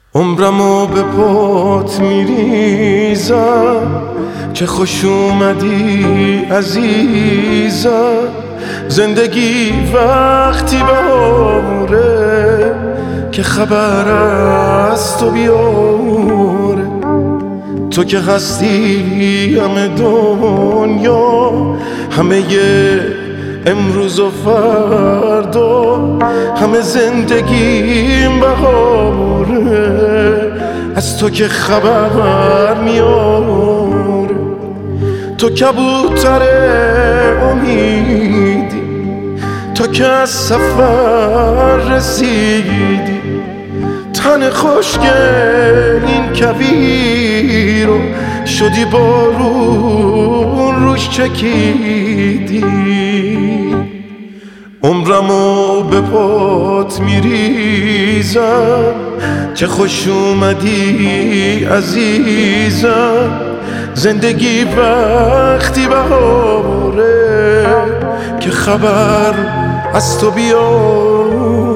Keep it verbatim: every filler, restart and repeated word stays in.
عمرمو به پات میریزم که خوش اومدی عزیزم. زندگی وقتی بهاره که خبر از تو بیاره. تو که هستی همه دنیا، همه امروز و فردا، همه زندگیم بهاره از تو که خبر میاره. تو کبوتر امیدی، تو که از سفر رسیدی. تن خشک این کویر رو شدی بارون روش چکیدی. عمرمو به پات میریزم که خوش اومدی عزیزم. زندگی وقتی بهاره که خبر از تو بیاره.